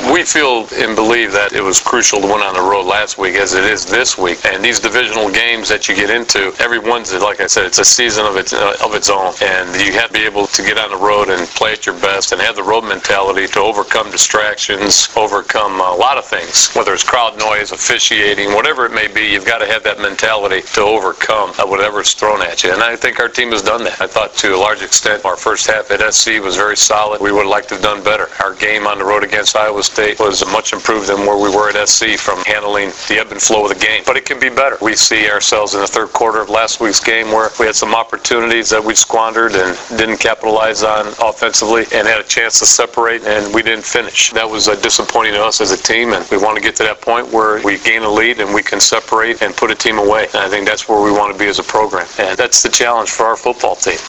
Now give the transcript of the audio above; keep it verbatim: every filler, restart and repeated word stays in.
We feel and believe that it was crucial to win on the road last week as it is this week. And these divisional games that you get into, every one's, like I said, it's a season of its, uh, of its own. And you have to be able to get on the road and play at your best and have the road mentality to overcome distractions, overcome a lot of things, whether it's crowd noise, officiating, whatever it may be. You've got to have that mentality to overcome whatever's thrown at you. And I think our team has done that. I thought to a large extent our first half at S C was very solid. We would have liked to have done better. Our game on the road against Iowa State was much improved than where we were at S C from handling the ebb and flow of the game. But it can be better. We see ourselves in the third quarter of last week's game where we had some opportunities that we squandered and didn't capitalize on offensively and had a chance to separate, and we didn't finish. That was uh, disappointing to us as a team, and we want to get to that point where we gain a lead and we can separate and put a team away. And I think that's where we want to be as a program. And that's the challenge for our football team.